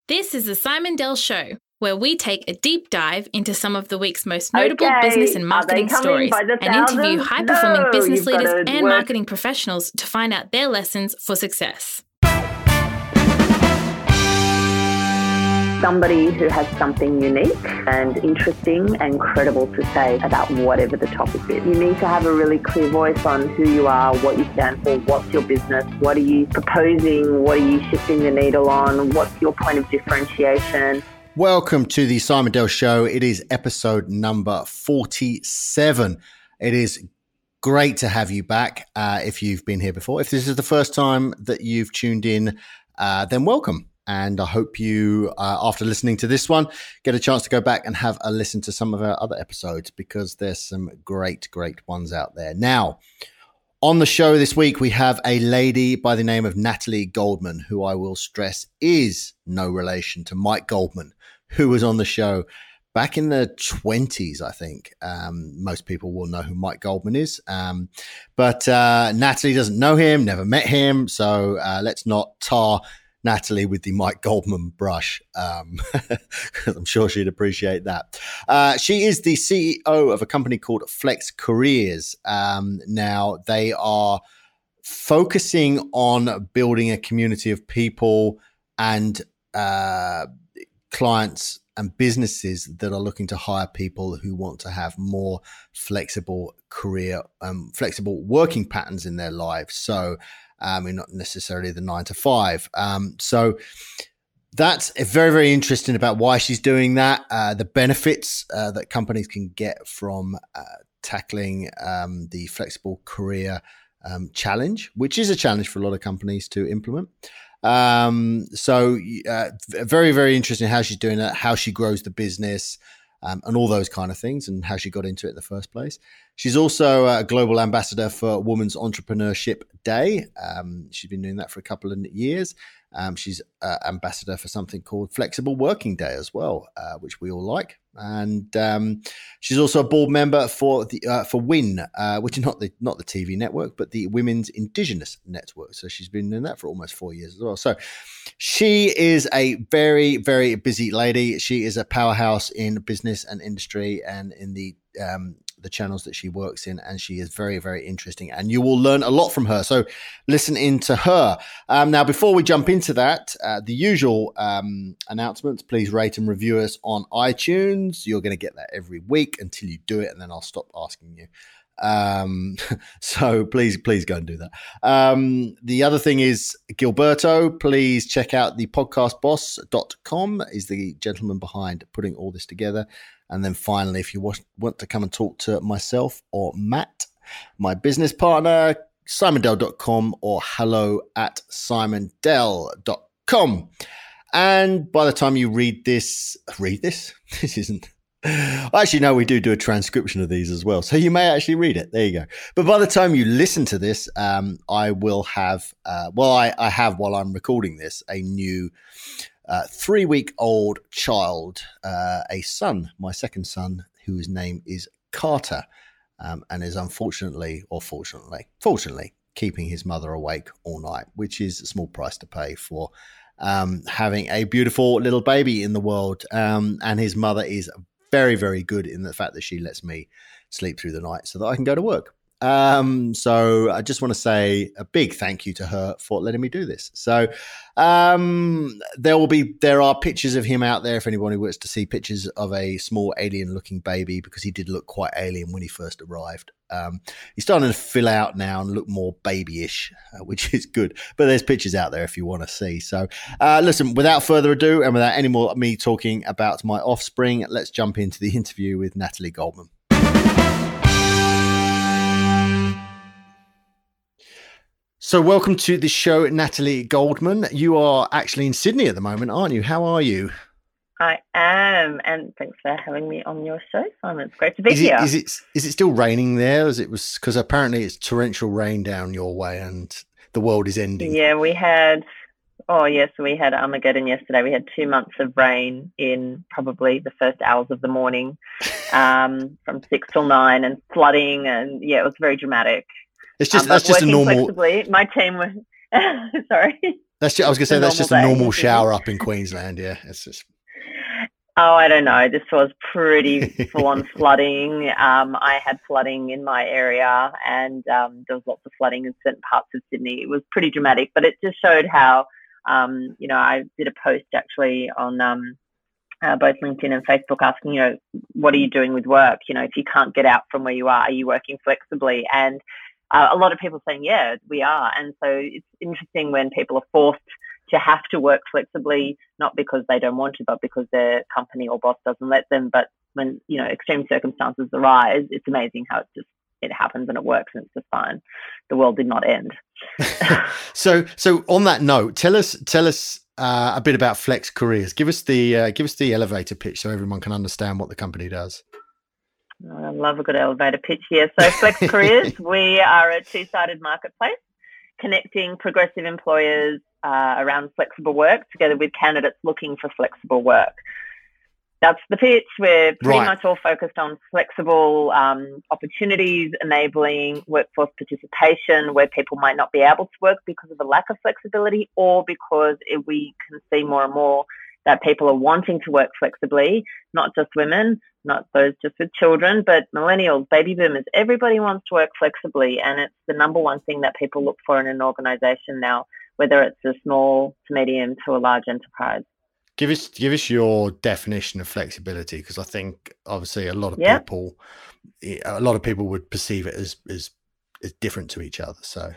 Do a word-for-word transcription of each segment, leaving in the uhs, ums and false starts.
This is the Simon Dell Show, where we take a deep dive into some of the week's most notable okay. business and marketing stories and interview high-performing no, business leaders and work. marketing professionals to find out their lessons for success. Somebody who has something unique and interesting and credible to say about whatever the topic is. You need to have a really clear voice on who you are, what you stand for, what's your business, what are you proposing, what are you shifting the needle on, what's your point of differentiation. Welcome to the Simon Dell Show. It is episode number forty-seven. It is great to have you back uh, if you've been here before. If this is the first time that you've tuned in, uh, then welcome. And I hope you, uh, after listening to this one, get a chance to go back and have a listen to some of our other episodes because there's some great, great ones out there. Now, on the show this week, we have a lady by the name of Natalie Goldman, who I will stress is no relation to Mike Goldman, who was on the show back in the twenties, I think. Um, most people will know who Mike Goldman is. Um, but uh, Natalie doesn't know him, never met him. So uh, let's not tar Natalie with the Mike Goldman brush. Um, I'm sure she'd appreciate that. Uh, she is the C E O of a company called Flex Careers. Um, now, they are focusing on building a community of people and uh, clients and businesses that are looking to hire people who want to have more flexible career, um, flexible working patterns in their lives. So, Um, and not necessarily the nine to five. Um, so that's very, very interesting about why she's doing that, uh, the benefits uh, that companies can get from uh, tackling um, the flexible career um, challenge, which is a challenge for a lot of companies to implement. Um, so uh, very, very interesting how she's doing that, how she grows the business, Um, and all those kind of things, and how she got into it in the first place. She's also a global ambassador for Women's Entrepreneurship Day. Um, she's been doing that for a couple of years. Um, she's uh, ambassador for something called Flexible Working Day as well, uh, which we all like. And um, she's also a board member for the uh, for WIN, uh, which is not the not the T V network, but the Women's Indigenous Network. So she's been doing that for almost four years as well. So she is a very, very busy lady. She is a powerhouse in business and industry and in the um, the channels that she works in, and she is very, very interesting, and you will learn a lot from her. So listen in to her. Um, now, before we jump into that, uh, the usual um, announcements, please rate and review us on iTunes. You're going to get that every week until you do it, and then I'll stop asking you. Um, so please, please go and do that. Um, the other thing is Gilberto, please check out the podcast boss dot com is the gentleman behind putting all this together. And then finally, if you want to come and talk to myself or Matt, my business partner, simon dell dot com or hello at simon dell dot com. And by the time you read this, read this, this isn't, actually, no, we do do a transcription of these as well. So you may actually read it. There you go. But by the time you listen to this, um, I will have, uh, well, I, I have while I'm recording this, a new uh, three-week-old child, uh, a son, my second son, whose name is Carter, um, and is unfortunately, or fortunately, fortunately, keeping his mother awake all night, which is a small price to pay for um, having a beautiful little baby in the world. Um, and his mother is very, very good in the fact that she lets me sleep through the night so that I can go to work. Um, so I just want to say a big thank you to her for letting me do this. So um, there will be, there are pictures of him out there if anyone wants to see pictures of a small alien looking baby, because he did look quite alien when he first arrived. Um, he's starting to fill out now and look more babyish, uh, which is good. But there's pictures out there if you want to see. So uh, listen, without further ado and without any more me talking about my offspring, let's jump into the interview with Natalie Goldman. So welcome to the show, Natalie Goldman. You are actually in Sydney at the moment, aren't you? How are you? I am, and thanks for having me on your show, Simon. It's great to be is here. It, is it is it still raining there? As it was, because apparently it's torrential rain down your way, and the world is ending. Yeah, we had. Oh yes, we had Armageddon yesterday. We had two months of rain in probably the first hours of the morning, um, from six till nine, and flooding, and yeah, it was very dramatic. It's just um, that's just a normal. Flexibly, my team was sorry. That's just, I was going to say, that's just a day. normal shower up in Queensland. Yeah. It's just. Oh, I don't know. This was pretty full-on flooding. Um, I had flooding in my area, and um, there was lots of flooding in certain parts of Sydney. It was pretty dramatic, but it just showed how, um, you know, I did a post actually on um, uh, both LinkedIn and Facebook asking, you know, what are you doing with work? You know, if you can't get out from where you are, are you working flexibly? And uh, a lot of people saying, yeah, we are. And so it's interesting when people are forced to have to work flexibly, not because they don't want to, but because their company or boss doesn't let them. But when, you know, extreme circumstances arise, it's amazing how it just, it happens and it works and it's just fine. The world did not end. so, so on that note, tell us, tell us uh, a bit about Flex Careers. Give us the, uh, give us the elevator pitch so everyone can understand what the company does. I love a good elevator pitch here. So Flex Careers, we are a two-sided marketplace connecting progressive employers Uh, around flexible work together with candidates looking for flexible work. That's the pitch. We're pretty right. much all focused on flexible um, opportunities, enabling workforce participation where people might not be able to work because of a lack of flexibility, or because it, we can see more and more that people are wanting to work flexibly, not just women, not those just with children, but millennials, baby boomers. Everybody wants to work flexibly, and it's the number one thing that people look for in an organisation now, whether it's a small to medium to a large enterprise. Give us, give us your definition of flexibility, because I think obviously a lot of yeah. people, a lot of people would perceive it as, as, as different to each other. So,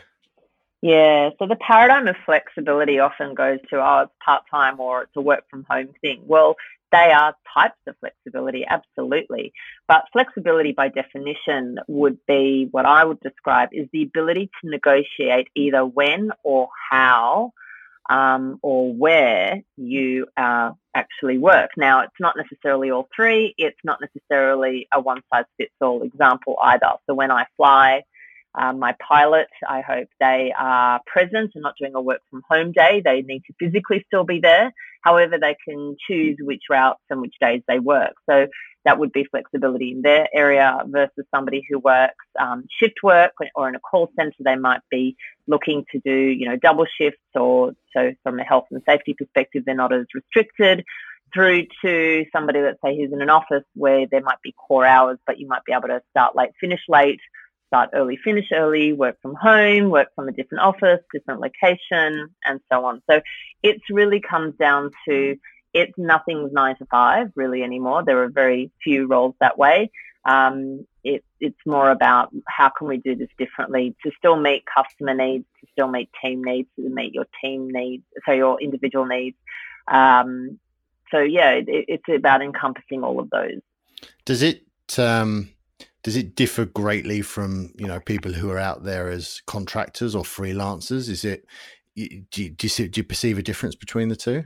yeah. So the paradigm of flexibility often goes to, oh, it's part-time or it's a work from home thing. Well, they are types of flexibility, absolutely. But flexibility by definition would be what I would describe is the ability to negotiate either when or how um, or where you uh, actually work. Now, it's not necessarily all three. It's not necessarily a one-size-fits-all example either. So when I fly, Um, my pilot, I hope they are present and not doing a work from home day. They need to physically still be there. However, they can choose which routes and which days they work. So that would be flexibility in their area versus somebody who works um, shift work, or in a call center, they might be looking to do, you know, double shifts, or so from a health and safety perspective, they're not as restricted, through to somebody, let's say, who's in an office where there might be core hours, but you might be able to start late, finish late, start early, finish early, work from home, work from a different office, different location, and so on. So it really comes down to, it's nothing's nine to five really anymore. There are very few roles that way. Um, it, it's more about how can we do this differently to still meet customer needs, to still meet team needs, to meet your team needs, so your individual needs. Um, so yeah, it, it's about encompassing all of those. Does it... Um... Does it differ greatly from, you know, people who are out there as contractors or freelancers? Is it, do you, do you, see, do you perceive a difference between the two?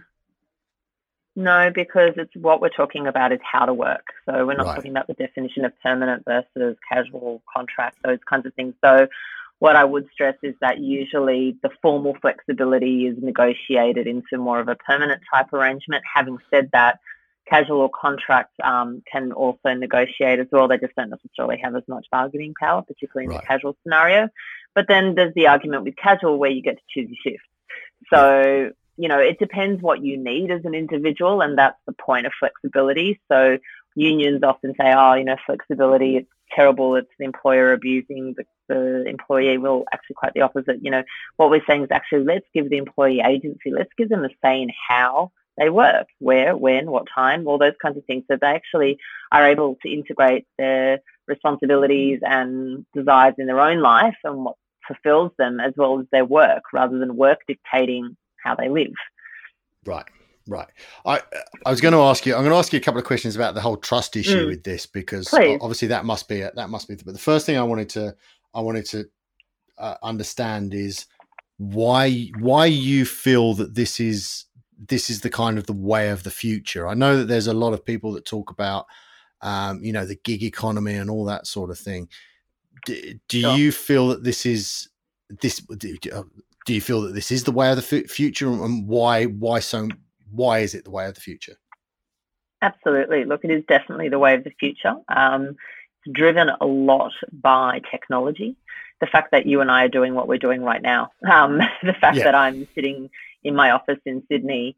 No, because it's what we're talking about is how to work. So we're not Right. talking about the definition of permanent versus casual contract, those kinds of things. So what I would stress is that usually the formal flexibility is negotiated into more of a permanent type arrangement. Having said that, casual or contract um, can also negotiate as well. They just don't necessarily have as much bargaining power, particularly in Right. the casual scenario. But then there's the argument with casual where you get to choose your shift. So, you know, it depends what you need as an individual, and that's the point of flexibility. So unions often say, oh, you know, flexibility, it's terrible, it's the employer abusing the, the employee. Well, actually quite the opposite. You know, what we're saying is actually let's give the employee agency, let's give them a say in how they work, where, when, what time, all those kinds of things. So they actually are able to integrate their responsibilities and desires in their own life and what fulfills them, as well as their work, rather than work dictating how they live. Right, right. I I was going to ask you. I'm going to ask you a couple of questions about the whole trust issue Mm. with this, because Please. obviously that must be a, that must be. But the first thing I wanted to I wanted to uh, understand is why why you feel that this is this is the kind of the way of the future. I know that there's a lot of people that talk about um, you know, the gig economy and all that sort of thing. Do, do Sure. you feel that this is this? Do, do you feel that this is the way of the f- future, and why? Why so? Why is it the way of the future? Absolutely. Look, it is definitely the way of the future. Um, it's driven a lot by technology. The fact that you and I are doing what we're doing right now, um, the fact Yeah. that I'm sitting in my office in Sydney,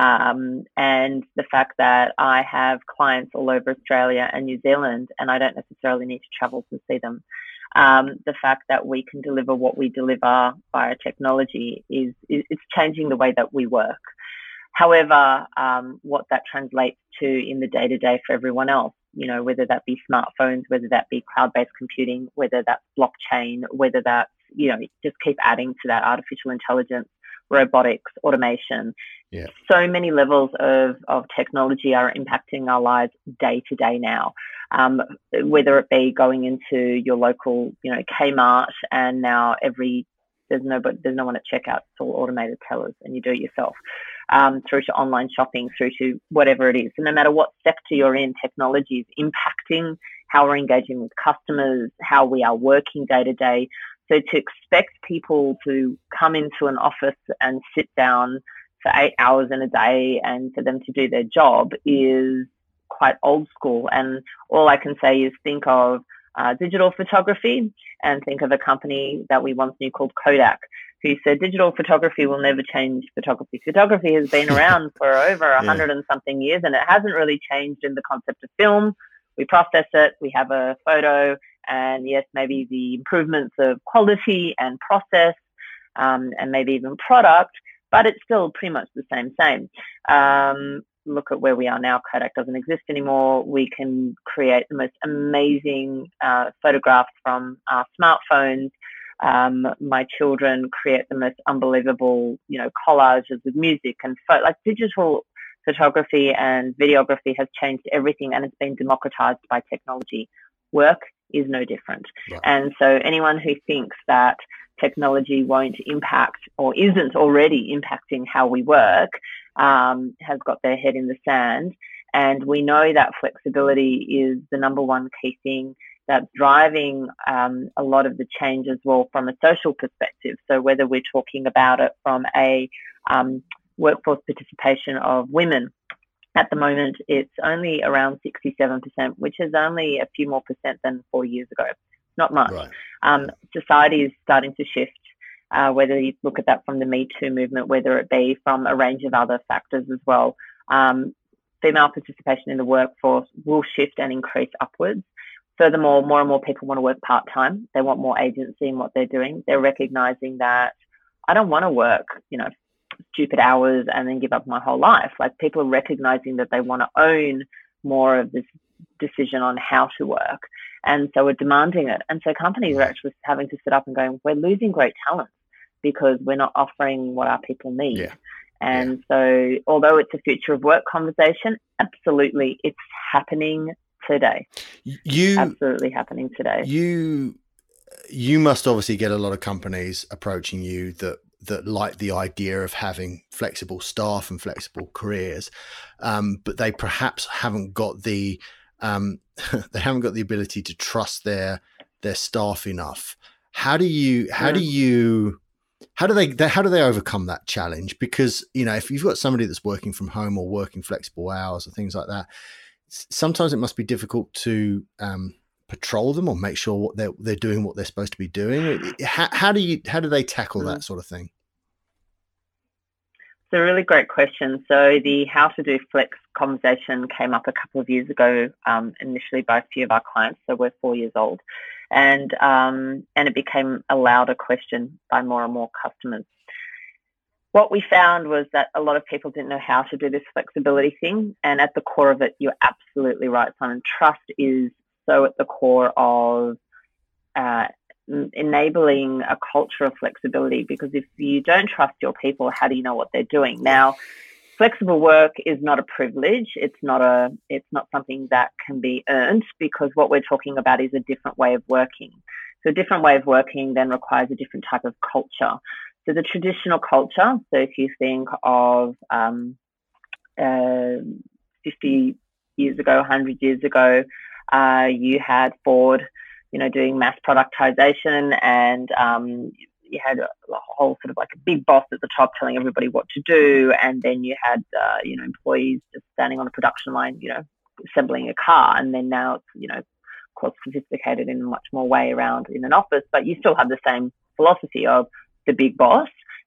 um, and the fact that I have clients all over Australia and New Zealand, and I don't necessarily need to travel to see them. Um, the fact that we can deliver what we deliver via technology is, is it's changing the way that we work. However, um, what that translates to in the day-to-day for everyone else, you know, whether that be smartphones, whether that be cloud-based computing, whether that's blockchain, whether that's, you know, just keep adding to that artificial intelligence, robotics, automation. Yeah. So many levels of, of technology are impacting our lives day to day now. Um, whether it be going into your local, you know, Kmart, and now every there's no but there's no one at checkout. It's all automated tellers, and you do it yourself. Um, through to online shopping, through to whatever it is. And no matter what sector you're in, technology is impacting how we're engaging with customers, how we are working day to day. So to expect people to come into an office and sit down for eight hours in a day and for them to do their job is quite old school. And all I can say is think of uh, digital photography, and think of a company that we once knew called Kodak, who said digital photography will never change photography. Photography has been around for over a hundred yeah. and something years, and it hasn't really changed in the concept of film. We process it, we have a photo, and yes, maybe the improvements of quality and process, um, and maybe even product, but it's still pretty much the same, same. Um, look at where we are now. Kodak doesn't exist anymore. We can create the most amazing uh, photographs from our smartphones. Um, my children create the most unbelievable, you know, collages with music and pho- like digital photography and videography has changed everything, and it's been democratized by technology. Work is no different. Right. And so anyone who thinks that technology won't impact or isn't already impacting how we work um, has got their head in the sand. And we know that flexibility is the number one key thing that's driving um, a lot of the change as well from a social perspective. So whether we're talking about it from a um, workforce participation of women, at the moment it's only around sixty-seven percent, which is only a few more percent than four years ago. Not much. Right. Um, society is starting to shift, uh, whether you look at that from the Me Too movement, whether it be from a range of other factors as well. Um, female participation in the workforce will shift and increase upwards. Furthermore, more and more people want to work part-time. They want more agency in what they're doing. They're recognizing that I don't want to work, you know, stupid hours and then give up my whole life. Like, people are recognizing that they want to own more of this decision on how to work. And so we're demanding it. And so companies are actually having to sit up and going, we're losing great talent because we're not offering what our people need. Yeah. And yeah. so although it's a future of work conversation, absolutely, it's happening today. You absolutely happening today. You you must obviously get a lot of companies approaching you that that like the idea of having flexible staff and flexible careers, um, but they perhaps haven't got the um, they haven't got the ability to trust their their staff enough. How do you how yeah. do you how do they how do they overcome that challenge? Because, you know, if you've got somebody that's working from home or working flexible hours or things like that, sometimes it must be difficult to um, patrol them or make sure what they're they're doing what they're supposed to be doing. How, how do you how do they tackle that sort of thing? It's a really great question. So the How to Do Flex conversation came up a couple of years ago, um, initially by a few of our clients. So we're four years old, and um, and it became a louder question by more and more customers. What we found was that a lot of people didn't know how to do this flexibility thing. And at the core of it, you're absolutely right, Simon. Trust is so at the core of uh, enabling a culture of flexibility, because if you don't trust your people, how do you know what they're doing? Now, flexible work is not a privilege. It's not a, it's not something that can be earned, because what we're talking about is a different way of working. So a different way of working then requires a different type of culture. So the traditional culture, so if you think of um, uh, fifty years ago, one hundred years ago, uh, you had Ford, you know, doing mass productization, and um, you had a, a whole sort of like a big boss at the top telling everybody what to do, and then you had, uh, you know, employees just standing on a production line, you know, assembling a car, and then now it's, you know, of course, sophisticated in a much more way around in an office, but you still have the same philosophy of the big boss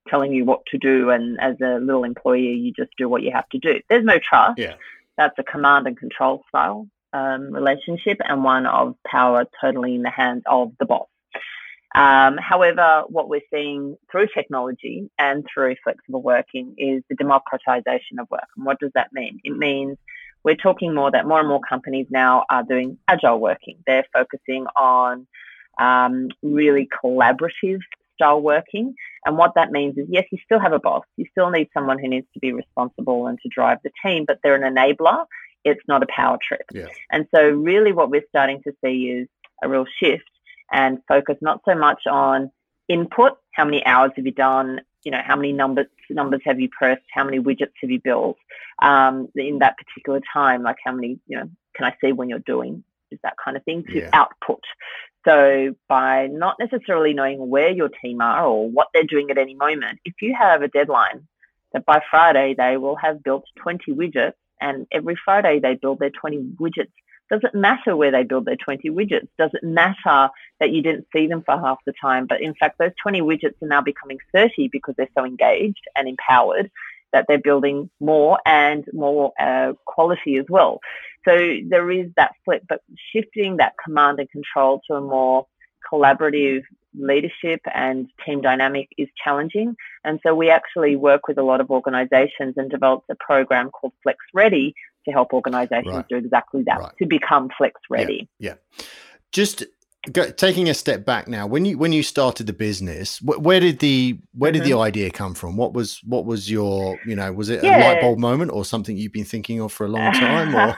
telling you what to do, and as a little employee, you just do what you have to do. There's no trust. Yeah. That's a command and control style um, relationship, and one of power totally in the hands of the boss. Um, however, what we're seeing through technology and through flexible working is the democratization of work. And what does that mean? It means we're talking more that more and more companies now are doing agile working. They're focusing on um, really collaborative style working. And what that means is, yes, you still have a boss. You still need someone who needs to be responsible and to drive the team, but they're an enabler. It's not a power trip. Yeah. And so really what we're starting to see is a real shift and focus not so much on input, how many hours have you done, you know, how many numbers numbers have you pressed, how many widgets have you built um, in that particular time, like how many, you know, can I see when you're doing, is that kind of thing, to Yeah. output. So by not necessarily knowing where your team are or what they're doing at any moment, if you have a deadline that by Friday they will have built twenty widgets, and every Friday they build their twenty widgets, does it matter where they build their twenty widgets? Does it matter that you didn't see them for half the time? But in fact, those twenty widgets are now becoming thirty because they're so engaged and empowered that they're building more and more uh, quality as well. So there is that flip, but shifting that command and control to a more collaborative leadership and team dynamic is challenging. And so we actually work with a lot of organizations and developed a program called Flex Ready to help organizations Right. do exactly that, Right. to become flex ready. Yeah. yeah. Just go, taking a step back now, when you when you started the business, wh- where did the where Mm-hmm. did the idea come from? What was what was your, you know, was it Yeah. a light bulb moment or something you've been thinking of for a long time? Or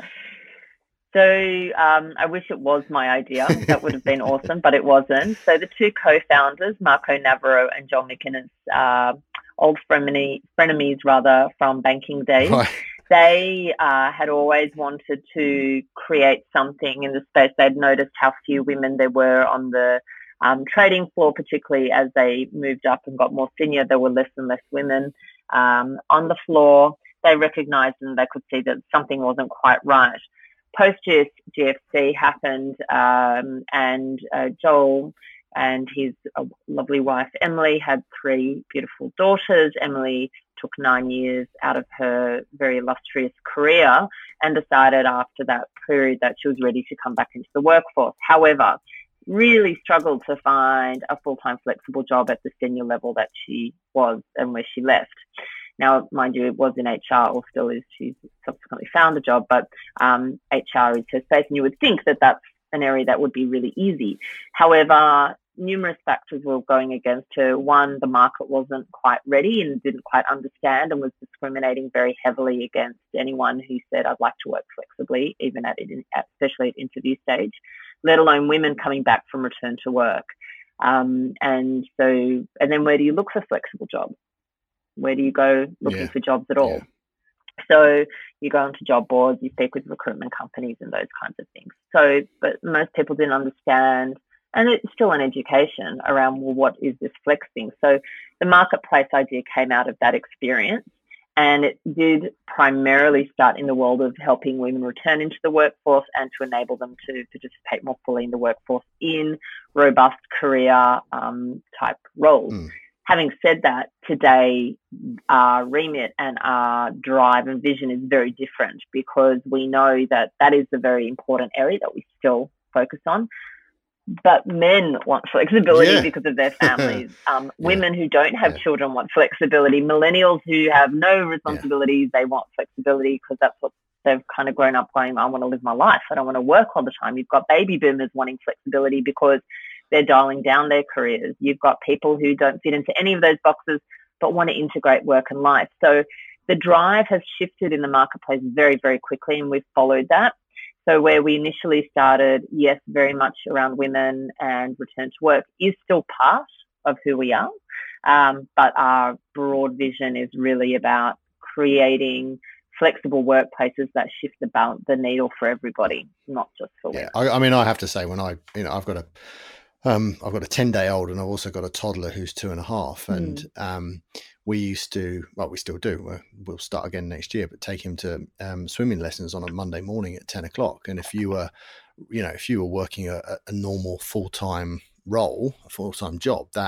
So um, I wish it was my idea. That would have been awesome, but it wasn't. So the two co-founders, Marco Navarro and Joel McInnes, uh, old frenemy, frenemies rather from banking days. Right. They uh, had always wanted to create something in the space. They'd noticed how few women there were on the um, trading floor, particularly as they moved up and got more senior. There were less and less women um, on the floor. They recognised and they could see that something wasn't quite right. Post-G F C happened, um, and uh, Joel and his uh, lovely wife, Emily, had three beautiful daughters. Emily took nine years out of her very illustrious career and decided after that period that she was ready to come back into the workforce. However, really struggled to find a full-time flexible job at the senior level that she was and where she left. Now, mind you, it was in H R, or still is. She's subsequently found a job, but um, H R is her space, and you would think that that's an area that would be really easy. However, numerous factors were going against her. One, the market wasn't quite ready and didn't quite understand and was discriminating very heavily against anyone who said, I'd like to work flexibly, even at, especially at interview stage, let alone women coming back from return to work. Um, and so, and then where do you look for flexible jobs? Where do you go looking Yeah. for jobs at all? Yeah. So you go onto job boards, you speak with recruitment companies and those kinds of things. So, but most people didn't understand, and it's still an education around, well, what is this flex thing? So the marketplace idea came out of that experience, and it did primarily start in the world of helping women return into the workforce and to enable them to participate more fully in the workforce in robust career um, type roles. Mm. Having said that, today our remit and our drive and vision is very different, because we know that that is a very important area that we still focus on. But men want flexibility Yeah. because of their families. Um, Yeah. Women who don't have Yeah. children want flexibility. Millennials who have no responsibilities, they want flexibility because that's what they've kind of grown up going, I want to live my life. I don't want to work all the time. You've got baby boomers wanting flexibility because they're dialing down their careers. You've got people who don't fit into any of those boxes but want to integrate work and life. So the drive has shifted in the marketplace very, very quickly, and we've followed that. So where we initially started, yes, very much around women and return to work is still part of who we are. Um, but our broad vision is really about creating flexible workplaces that shift the balance, the needle for everybody, not just for women. Yeah. I, I mean, I have to say, when I, you know, I've got a, Um, I've got a ten day old, and I've also got a toddler who's two and a half. And Mm. um, we used to, well, we still do. We're, we'll start again next year, but take him to um, swimming lessons on a Monday morning at ten o'clock. And if you were, you know, if you were working a, a normal full time role, a full time job, that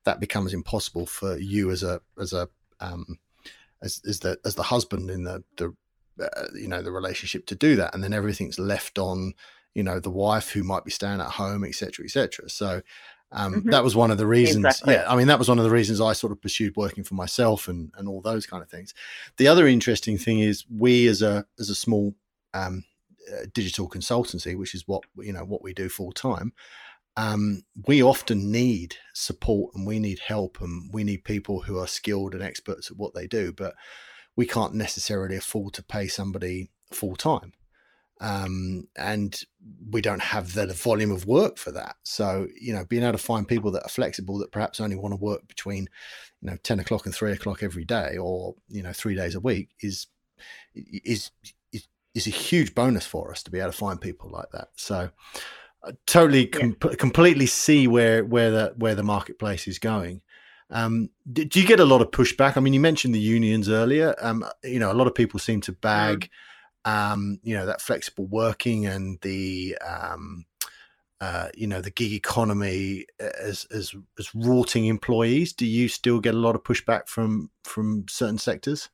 that becomes impossible for you as a as a um, as, as the as the husband in the the uh, you know the relationship to do that, and then everything's left on you know the wife who might be staying at home, et cetera, et cetera. So um, mm-hmm. that was one of the reasons. Exactly. Yeah, I mean that was one of the reasons I sort of pursued working for myself and and all those kind of things. The other interesting thing is we as a as a small um, uh, digital consultancy, which is what you know what we do full time. Um, we often need support and we need help and we need people who are skilled and experts at what they do, but we can't necessarily afford to pay somebody full time. Um, and we don't have the volume of work for that. So, you know, being able to find people that are flexible, that perhaps only want to work between, you know, ten o'clock and three o'clock every day, or, you know, three days a week is, is, is, is a huge bonus for us to be able to find people like that. So I totally com- yeah. completely see where, where the, where the marketplace is going. Um, do, do you get a lot of pushback? I mean, you mentioned the unions earlier. Um, you know, a lot of people seem to bag, mm. Um, you know, that flexible working and the, um, uh, you know, the gig economy as, as, as rorting employees. Do you still get a lot of pushback from, from certain sectors?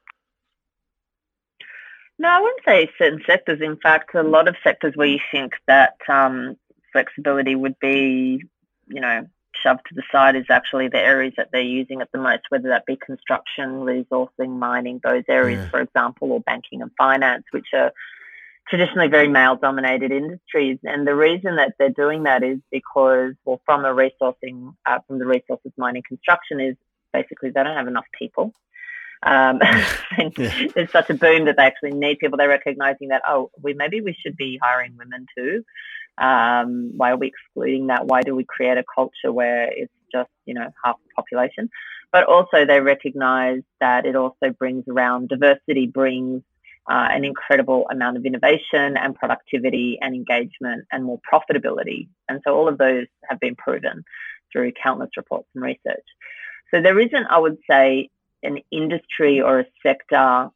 No, I wouldn't say certain sectors. In fact, a lot of sectors where you think that um, flexibility would be, you know, shoved to the side is actually the areas that they're using at the most, whether that be construction, resourcing, mining, those areas, yeah. for example, or banking and finance, which are traditionally very male-dominated industries. And the reason that they're doing that is because, well, from a resourcing, uh, from the resources, mining, construction, is basically they don't have enough people. Um, and yeah. There's such a boom that they actually need people. They're recognizing that, oh, we maybe we should be hiring women too. Um, why are we excluding that? Why do we create a culture where it's just, you know, half the population? But also they recognize that it also brings around diversity, brings uh, an incredible amount of innovation and productivity and engagement and more profitability. And so all of those have been proven through countless reports and research. So there isn't, I would say, an industry or a sector.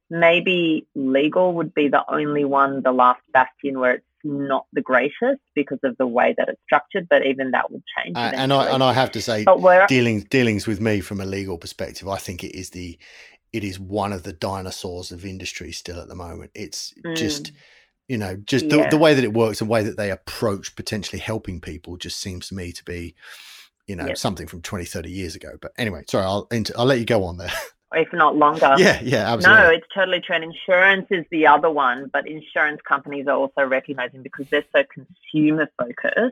Maybe legal would be the only one, the last bastion, where it's not the greatest because of the way that it's structured, but even that would change. Uh, and I and I have to say, dealings dealings with me from a legal perspective, I think it is the it is one of the dinosaurs of industry still at the moment. It's mm. just you know just yeah. the, the way that it works, the way that they approach potentially helping people, just seems to me to be you know yep. something from twenty, thirty years ago. But anyway, sorry, I'll I'll let you go on there. If not longer. Yeah, yeah, absolutely. No, it's totally true. And insurance is the other one, but insurance companies are also recognizing, because they're so consumer focused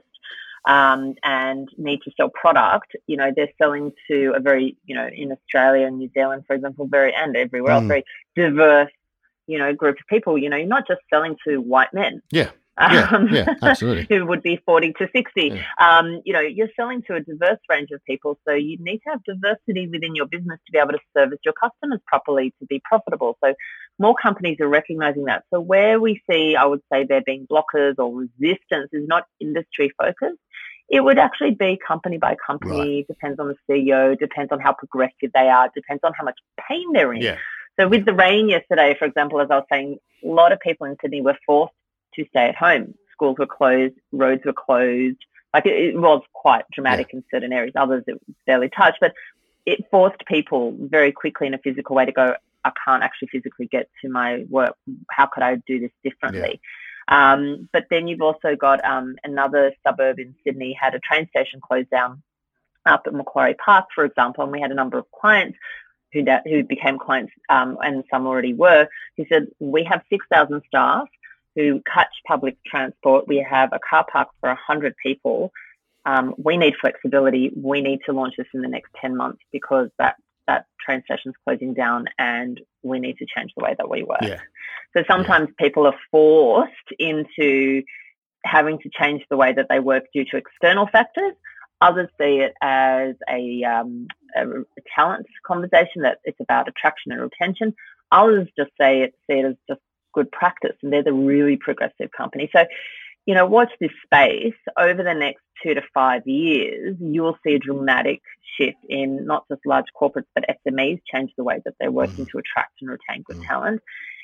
um, and need to sell product, you know, they're selling to a very, you know, in Australia and New Zealand, for example, very, and everywhere else, mm. very diverse, you know, group of people. You know, you're not just selling to white men. Yeah. Yeah, um, yeah, absolutely. who would be forty to sixty. Yeah. Um, you know, you're selling to a diverse range of people, so you need to have diversity within your business to be able to service your customers properly, to be profitable. So more companies are recognizing that. So where we see, I would say, there being blockers or resistance is not industry focused. It would actually be company by company, right. Depends on the C E O, depends on how progressive they are, depends on how much pain they're in. Yeah. So with the rain yesterday, for example, as I was saying, a lot of people in Sydney were forced to stay at home. Schools were closed, roads were closed. Like it, it was quite dramatic yeah. in certain areas. Others it was barely touched, but it forced people very quickly in a physical way to go, I can't actually physically get to my work. How could I do this differently? Yeah. Um, but then you've also got um, another suburb in Sydney had a train station closed down up at Macquarie Park, for example, and we had a number of clients who, who became clients, um, and some already were, who said, we have six thousand staff who catch public transport. We have a car park for one hundred people. Um, we need flexibility. We need to launch this in the next ten months because that, that train station's closing down and we need to change the way that we work. Yeah. So sometimes yeah. people are forced into having to change the way that they work due to external factors. Others see it as a, um, a, a talent conversation, that it's about attraction and retention. Others just say it, see it as just good practice, and they're the really progressive company. So, you know, watch this space. Over the next two to five years, you will see a dramatic shift in not just large corporates, but S M Es change the way that they're working mm. to attract and retain good mm. talent.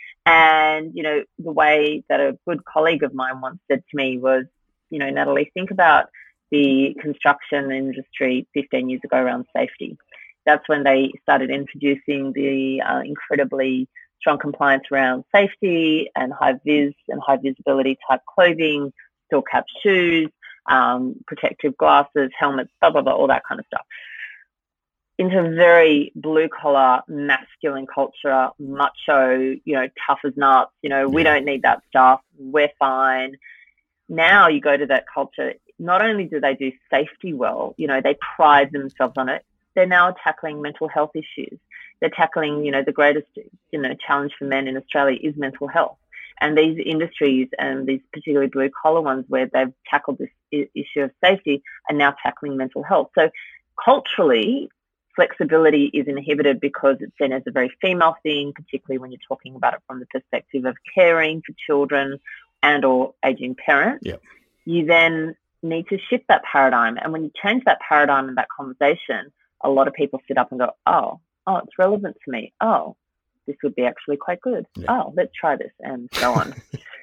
And, you know, the way that a good colleague of mine once said to me was, you know, Natalie, think about the construction industry fifteen years ago around safety. That's when they started introducing the uh, incredibly strong compliance around safety and high vis and high visibility type clothing, steel cap shoes, um, protective glasses, helmets, blah, blah, blah, all that kind of stuff. Into a very blue collar, masculine culture, macho, you know, tough as nuts, you know, we don't need that stuff. We're fine. Now you go to that culture, not only do they do safety well, you know, they pride themselves on it. They're now tackling mental health issues. They're tackling, you know, the greatest, you know, challenge for men in Australia is mental health. And these industries and these particularly blue collar ones where they've tackled this I- issue of safety are now tackling mental health. So culturally, flexibility is inhibited because it's seen as a very female thing, particularly when you're talking about it from the perspective of caring for children and or aging parents. Yep. You then need to shift that paradigm. And when you change that paradigm and that conversation, a lot of people sit up and go, oh, oh, it's relevant to me. Oh, this would be actually quite good. Yeah. Oh, let's try this, and so on.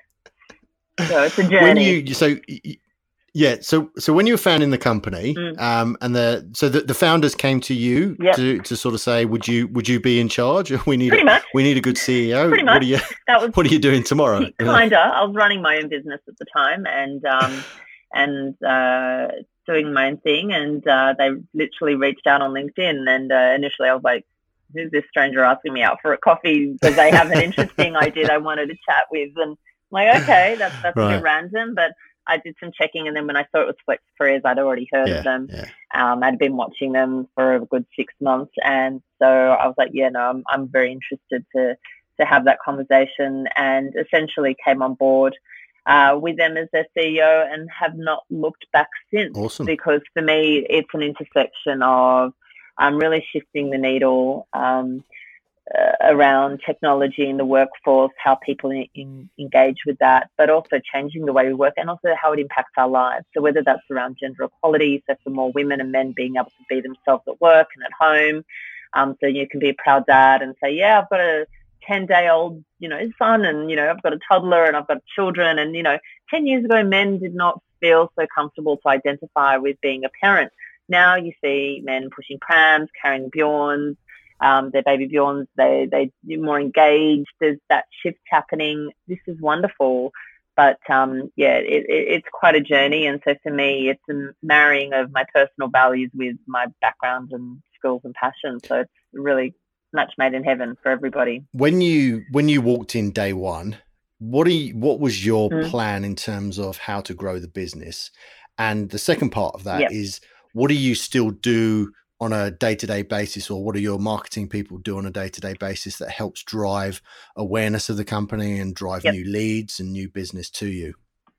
So it's a journey. When you, so yeah, so so when you were founding the company, mm. um, and the so the, the founders came to you yep. to to sort of say, would you would you be in charge? We need Pretty a, much. we need a good C E O. Pretty much. What are you that was, what are you doing tomorrow? Kinda. I was running my own business at the time, and um, and uh, doing my own thing, and uh, they literally reached out on LinkedIn, and uh, initially I was like, who's this stranger asking me out for a coffee because they have an interesting idea they wanted to chat with? And I'm like, okay, that's that's right. a bit random, but I did some checking, and then when I saw it was Flex Careers, I'd already heard yeah, of them. Yeah. Um, I'd been watching them for a good six months, and so I was like, yeah, no, I'm I'm very interested to to have that conversation, and essentially came on board uh, with them as their C E O, and have not looked back since. Awesome. Because for me, it's an intersection of I'm um, really shifting the needle um, uh, around technology in the workforce, how people in, in, engage with that, but also changing the way we work and also how it impacts our lives. So whether that's around gender equality, so for more women and men being able to be themselves at work and at home. Um, so you can be a proud dad and say, yeah, I've got a ten-day-old, you know, son, and, you know, I've got a toddler and I've got children. And, you know, ten years ago, men did not feel so comfortable to identify with being a parent. Now you see men pushing prams, carrying Bjorns, um, their baby Bjorns, they, they're more engaged. There's that shift happening. This is wonderful. But, um, yeah, it, it, it's quite a journey. And so for me, it's a marrying of my personal values with my background and skills and passion. So it's really much made in heaven for everybody. When you when you walked in day one, what do you, what was your mm. plan in terms of how to grow the business? And the second part of that yep. is, what do you still do on a day-to-day basis, or what do your marketing people do on a day-to-day basis that helps drive awareness of the company and drive yep. new leads and new business to you?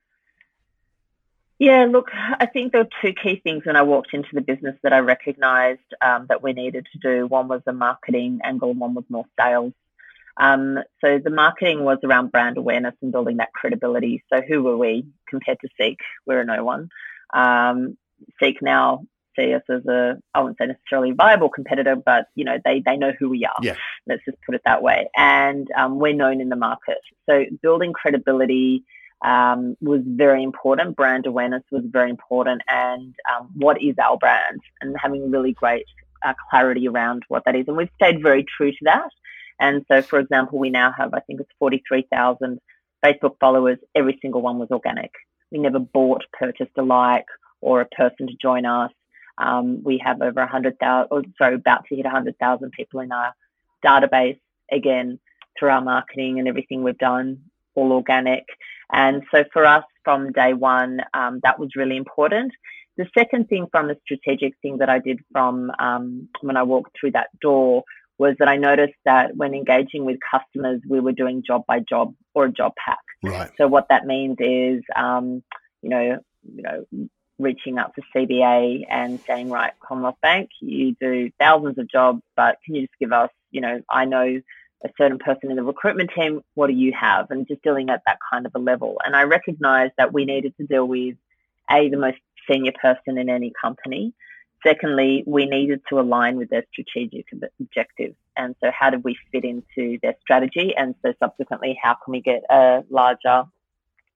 Yeah, look, I think there were two key things when I walked into the business that I recognised um, that we needed to do. One was the marketing angle, and one was more sales. Um, so the marketing was around brand awareness and building that credibility. So who were we compared to Seek? We're a no one. Um, Seek now see us as a, I wouldn't say necessarily viable competitor, but, you know, they, they know who we are. Yeah. Let's just put it that way. And um, we're known in the market. So building credibility um, was very important. Brand awareness was very important. And um, what is our brand? And having really great uh, clarity around what that is. And we've stayed very true to that. And so, for example, we now have, I think it's forty-three thousand Facebook followers. Every single one was organic. We never bought, purchased a like or a person to join us. Um, we have over one hundred thousand, or sorry, about to hit one hundred thousand people in our database, again, through our marketing and everything we've done, all organic. And so for us from day one, um, that was really important. The second thing from the strategic thing that I did from um, when I walked through that door was that I noticed that when engaging with customers, we were doing job by job or a job pack. Right. So what that means is, um, you know, you know, reaching out to C B A and saying, right, Commonwealth Bank, you do thousands of jobs, but can you just give us, you know, I know a certain person in the recruitment team, what do you have? And just dealing at that kind of a level. And I recognized that we needed to deal with, A, the most senior person in any company. Secondly, we needed to align with their strategic objectives. And so how did we fit into their strategy? And so subsequently, how can we get a larger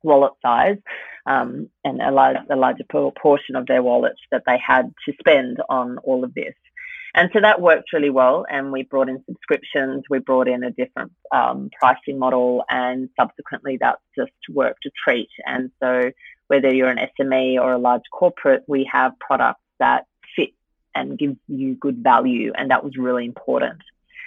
wallet size, um, and a, large, a larger portion of their wallet that they had to spend on all of this. And so that worked really well. And we brought in subscriptions, we brought in a different um, pricing model, and subsequently that's just worked a treat. And so whether you're an S M E or a large corporate, we have products that fit and give you good value. And that was really important.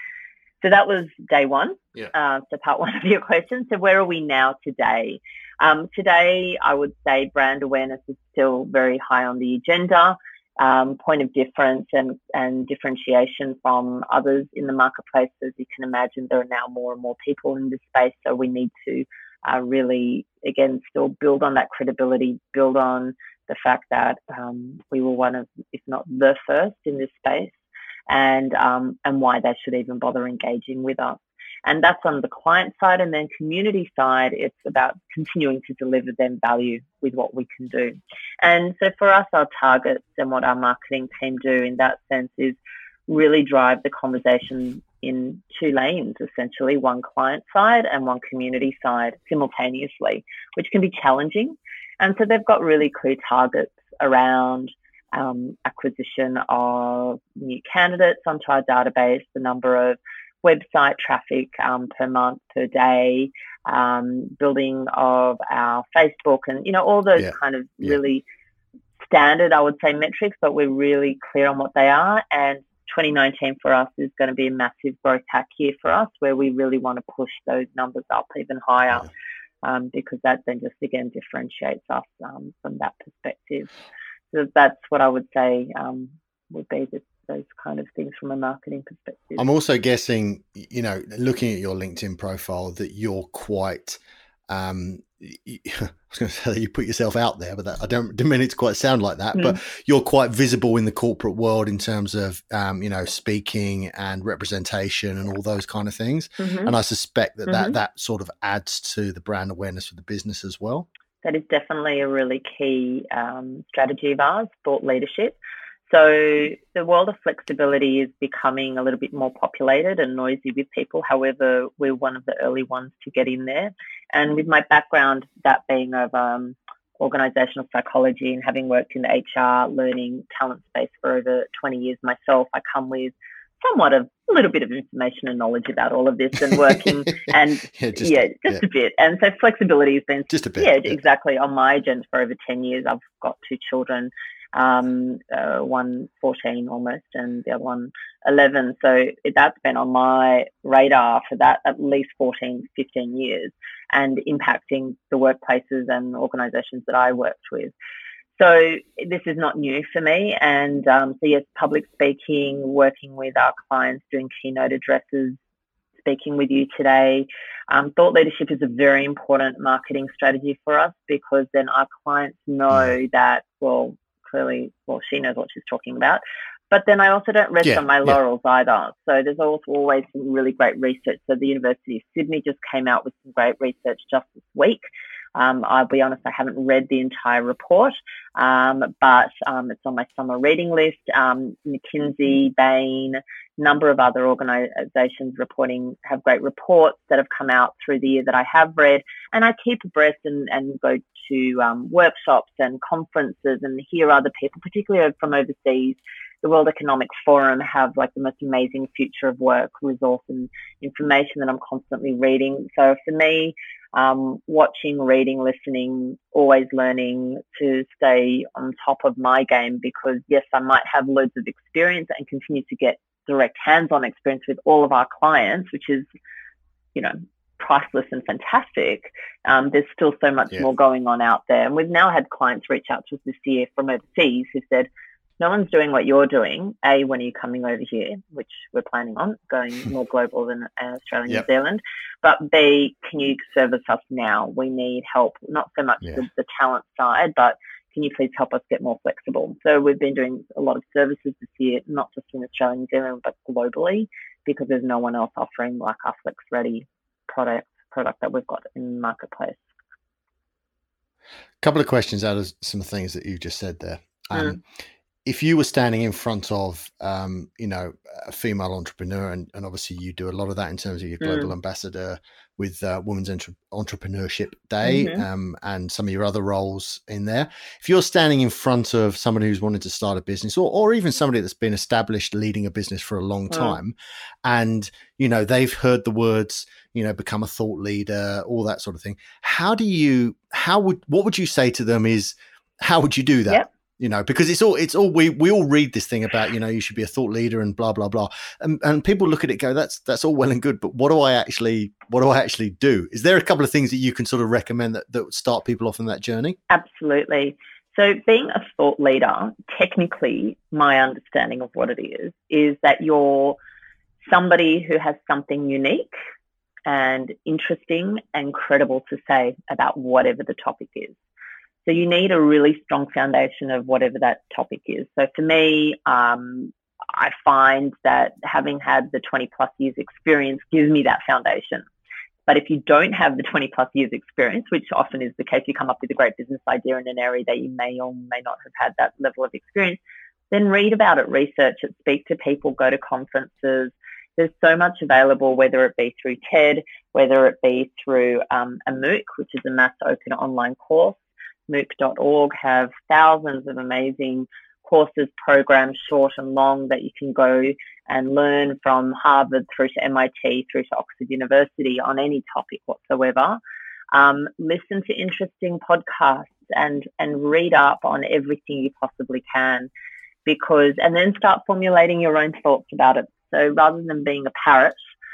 So that was day one. Yeah. Uh, so part one of your question. So where are we now today? Um, today, I would say brand awareness is still very high on the agenda. Um, point of difference and, and differentiation from others in the marketplace. As you can imagine, there are now more and more people in this space. So we need to uh, really, again, still build on that credibility, build on the fact that um, we were one of, if not the first in this space, and um, and why they should even bother engaging with us. And that's on the client side. And then community side, it's about continuing to deliver them value with what we can do. And so for us, our targets and what our marketing team do in that sense is really drive the conversation in two lanes, essentially, one client side and one community side simultaneously, which can be challenging. And so they've got really clear targets around um, acquisition of new candidates onto our database, the number of website traffic um, per month, per day, um, building of our Facebook, and, you know, all those yeah. kind of yeah. really standard, I would say, metrics, but we're really clear on what they are. And twenty nineteen for us is going to be a massive growth hack year for us, where we really want to push those numbers up even higher, yeah. um, because that then just, again, differentiates us um, from that perspective. So that's what I would say um, would be the those kind of things from a marketing perspective. I'm also guessing, you know, looking at your LinkedIn profile, that you're quite, um, I was going to say you put yourself out there, but that, I don't didn't mean it to quite sound like that, mm. but you're quite visible in the corporate world in terms of, um, you know, speaking and representation and all those kind of things. Mm-hmm. And I suspect that, mm-hmm. that that sort of adds to the brand awareness of the business as well. That is definitely a really key um, strategy of ours, thought leadership. So the world of flexibility is becoming a little bit more populated and noisy with people. However, we're one of the early ones to get in there. And with my background, that being of um, organizational psychology and having worked in the H R, learning talent space for over twenty years myself, I come with somewhat of a little bit of information and knowledge about all of this and working and yeah, just, yeah, just yeah. a bit. And so flexibility has been just a bit. Yeah, yeah, exactly on my agenda for over ten years. I've got two children. Um, uh, one fourteen almost, and the other one eleven. So that's been on my radar for that at least fourteen, fifteen years, and impacting the workplaces and organisations that I worked with. So this is not new for me. And um, so yes, public speaking, working with our clients, doing keynote addresses, speaking with you today. Um, thought leadership is a very important marketing strategy for us, because then our clients know that, well, clearly, well, she knows what she's talking about. But then I also don't rest yeah, on my laurels yeah. either. So there's also always some really great research. So the University of Sydney just came out with some great research just this week. Um, I'll be honest, I haven't read the entire report, um, but um, it's on my summer reading list. Um, McKinsey, Bain, number of other organisations reporting have great reports that have come out through the year that I have read. And I keep abreast and, and go to um, workshops and conferences and hear other people, particularly from overseas. The World Economic Forum have like the most amazing future of work resource and information that I'm constantly reading. So for me, um, watching, reading, listening, always learning to stay on top of my game, because yes, I might have loads of experience and continue to get direct hands-on experience with all of our clients, which is, you know, priceless and fantastic. Um, there's still so much yeah. more going on out there. And we've now had clients reach out to us this year from overseas who said, no one's doing what you're doing. A, when are you coming over here? Which we're planning on going more global than Australia, yep. New Zealand. But B, can you service us now? We need help, not so much yeah. the, the talent side, but can you please help us get more flexible? So we've been doing a lot of services this year, not just in Australia and New Zealand, but globally, because there's no one else offering like our Flex Ready product, product that we've got in the marketplace. A couple of questions out of some things that you just said there. Um, mm. if you were standing in front of, um, you know, a female entrepreneur, and, and obviously you do a lot of that in terms of your global mm. ambassador with uh, Women's Entre- Entrepreneurship Day mm-hmm. um, and some of your other roles in there. If you're standing in front of somebody who's wanted to start a business, or, or even somebody that's been established leading a business for a long time, mm. and, you know, they've heard the words, you know, become a thought leader, all that sort of thing. How do you, how would, what would you say to them is, how would you do that? Yep. You know, because it's all, it's all, we, we all read this thing about, you know, you should be a thought leader and blah, blah, blah. And, and people look at it and go, that's, that's all well and good, but what do I actually, what do I actually do? Is there a couple of things that you can sort of recommend that, that would start people off on that journey? Absolutely. So being a thought leader, technically, my understanding of what it is, is that you're somebody who has something unique and interesting and credible to say about whatever the topic is. So you need a really strong foundation of whatever that topic is. So for me, um, I find that having had the twenty plus years experience gives me that foundation. But if you don't have the twenty plus years experience, which often is the case, you come up with a great business idea in an area that you may or may not have had that level of experience, then read about it, research it, speak to people, go to conferences. There's so much available, whether it be through TED, whether it be through um, a MOOC, which is a mass open online course. mooc dot org have thousands of amazing courses, programs, short and long, that you can go and learn from Harvard through to M I T, through to Oxford University on any topic whatsoever. Um, listen to interesting podcasts and, and read up on everything you possibly can, because, and then start formulating your own thoughts about it. So rather than being a parrot,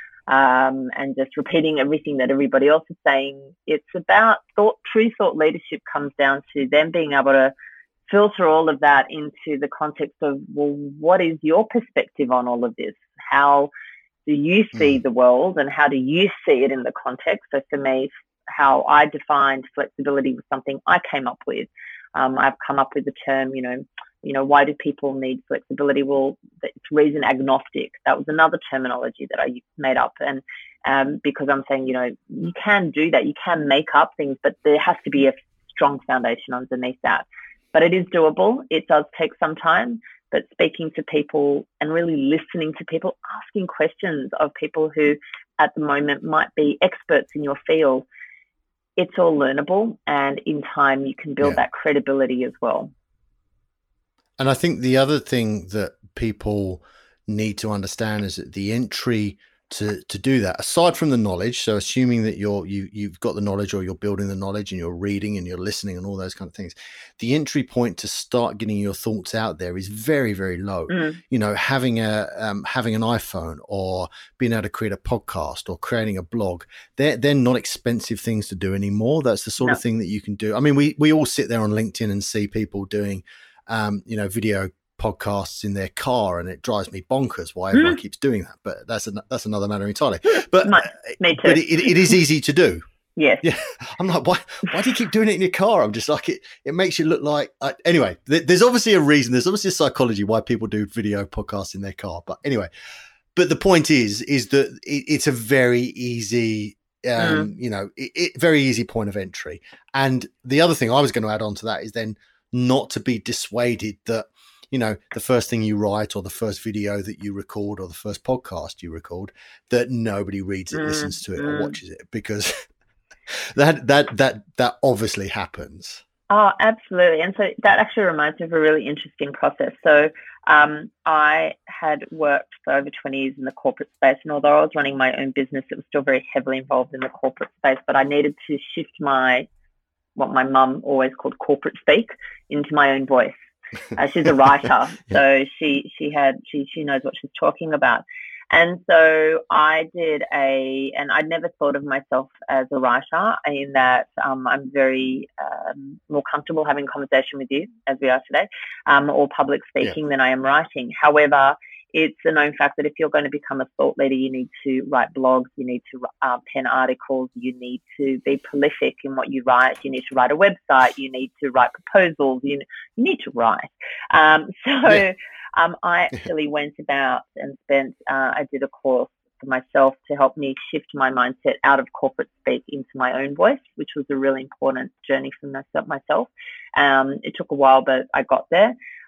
Um, and just repeating everything that everybody else is saying, it's about thought. True thought leadership comes down to them being able to filter all of that into the context of, well, what is your perspective on all of this? How do you see mm. the world, and how do you see it in the context? So for me, how I defined flexibility was something I came up with. Um, I've come up with the term, you know, you know, why do people need flexibility? Well, it's reason agnostic. That was another terminology that I made up. And um, because I'm saying, you know, you can do that. You can make up things, but there has to be a strong foundation underneath that. But it is doable. It does take some time. But speaking to people and really listening to people, asking questions of people who at the moment might be experts in your field, it's all learnable. And in time, you can build yeah. that credibility as well. And I think the other thing that people need to understand is that the entry to to do that, aside from the knowledge, so assuming that you're you you've got the knowledge, or you're building the knowledge, and you're reading and you're listening and all those kind of things, the entry point to start getting your thoughts out there is very, very low. Mm. You know, having a um, having an iPhone, or being able to create a podcast, or creating a blog, they're they're not expensive things to do anymore. That's the sort no. of thing that you can do. I mean, we we all sit there on LinkedIn and see people doing um, you know, video podcasts in their car, and it drives me bonkers why everyone mm. keeps doing that. But that's an, that's another matter entirely. But My, me too. But it, it is easy to do. Yes. Yeah. I'm like, why? Why do you keep doing it in your car? I'm just like, it. It makes you look like. Uh, anyway, th- there's obviously a reason. There's obviously a psychology why people do video podcasts in their car. But anyway, but the point is, is that it, it's a very easy. Um, mm. You know, it, it, very easy point of entry. And the other thing I was going to add on to that is then not to be dissuaded that, you know, the first thing you write, or the first video that you record, or the first podcast you record, that nobody reads it, mm, listens to it, mm. or watches it, because that that that that obviously happens. Oh, absolutely. And so that actually reminds me of a really interesting process. So um, I had worked for over twenty years in the corporate space, and although I was running my own business, it was still very heavily involved in the corporate space, but I needed to shift my what my mum always called corporate speak into my own voice. Uh, she's a writer, yeah. so she she had she she knows what she's talking about. And so I did a, and I'd never thought of myself as a writer, in that um, I'm very um, more comfortable having a conversation with you, as we are today, um, or public speaking yeah. than I am writing. However, it's a known fact that if you're going to become a thought leader, you need to write blogs, you need to uh, pen articles, you need to be prolific in what you write, you need to write a website, you need to write proposals, you, you need to write. Um, so yeah. um, I actually went about and spent, uh, I did a course for myself to help me shift my mindset out of corporate speak into my own voice, which was a really important journey for myself. myself. Um, it took a while, but I got there.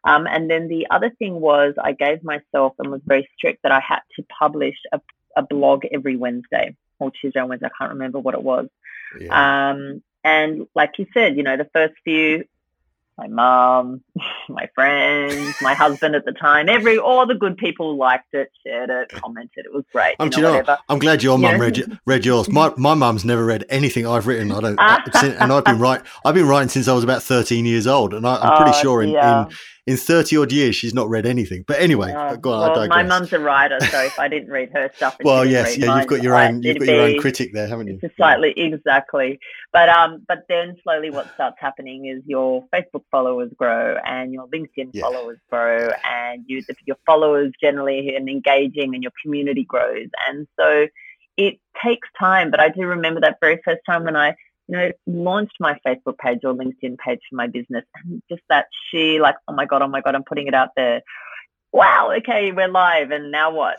Um, and then the other thing was I gave myself and was very strict that I had to publish a, a blog every Wednesday or Tuesday or Wednesday. I can't remember what it was. Yeah. Um, and like you said, you know, the first few, my mum, my friends, my husband at the time, every all the good people liked it, shared it, commented. It was great. I'm, you know, you know, I'm glad your mum read read yours. My my mum's never read anything I've written. I don't, and I've been writing. I've been writing since I was about thirteen years old, and I, I'm pretty oh, sure in, in in thirty odd years she's not read anything. But anyway, oh, go on, well, I digress. my mum's a writer, so if I didn't read her stuff, well, yes, yeah, you've got your own, you've got your own critic there, haven't you? It's slightly yeah. exactly, but um, but then slowly, what starts happening is your Facebook followers grow and your LinkedIn yeah. followers grow, and you your followers generally and engaging, and your community grows, and so it takes time. But I do remember that very first time when I. you know, launched my Facebook page or LinkedIn page for my business, and just that sheer like, oh my God, oh my God, I'm putting it out there. Wow, okay, we're live, and now what?